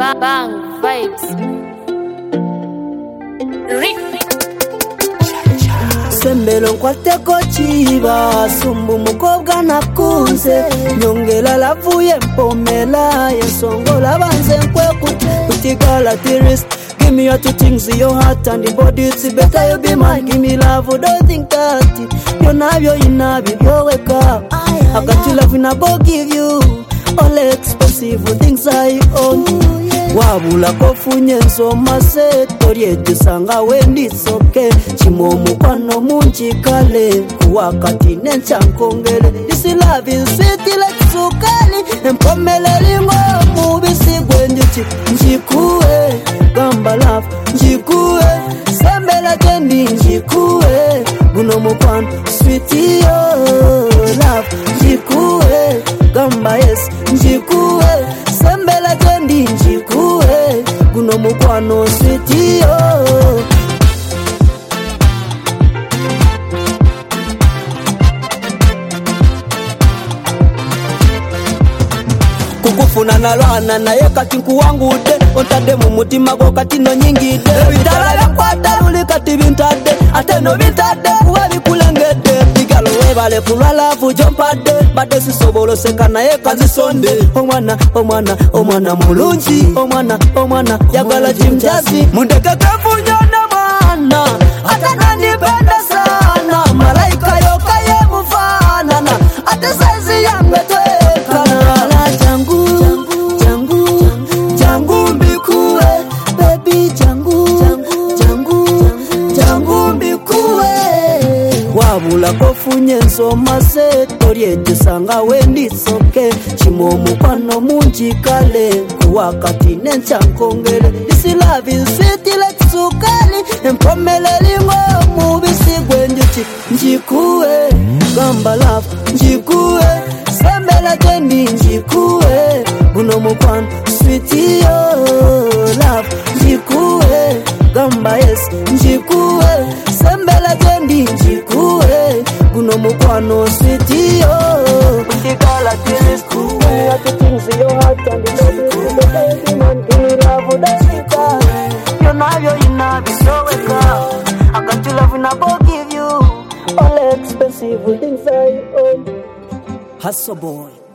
Bang vibes. Sembelo nkwateko chiba sumbu mukobwa nakunze nyongela lavuye mpomela yensongola banze nkwe kutigala tirist. Give me your two things, your heart and the body, it's better you be mine. Give me love, don't think that you know you're in a bit, you wake up. I got you love in a bow, give you all expensive things I own. Wabula kofunye nso masetori etusanga wendi soke chimomu kwano munchi kale kuwakati nencha nkongele. This love is sweet like sukali mpomele lingo mubisi gwenjuchi njikuwe gamba love njikuwe sembela jendi njikuwe guno mukwano sweet yo love njikuwe gamba yes njikuwe sembela jendi njikuwe guno mukwano sweet yo. Kukufuna nalwana naye kati nkuwangude ontade mu mutima go kati no nyingide bitala yakwata uli kati bintade ate no bintade kuba bikulengede bigalo webale kulala fujompade bade sisobolo seka naye kazi sonde omwana mulungi omwana yagala jimjazi mundeke kefunyana mwana ate nanipenda sana malaika yokaye mufanana ate saizi yange twekana wabula kofunye nso masetori etusanga wendi soke chimomu kwano munchi kale kuwakati nencha nkongele. This love is sweet like sukali mpomele lingo mubisi gwenjuchi njikuwe gamba love njikuwe sembela jendi njikuwe guno mukwano sweet yo love njikuwe gamba yes njikuwe sembela jendi njikuwe guno mukwano sweet yo. Utikala tilis kuwe ya tutingzi yo hata ndibodi man kini love dasika you know you're in a bit so wake up. I got you love and I will give you all expensive things I own. Hustle boy.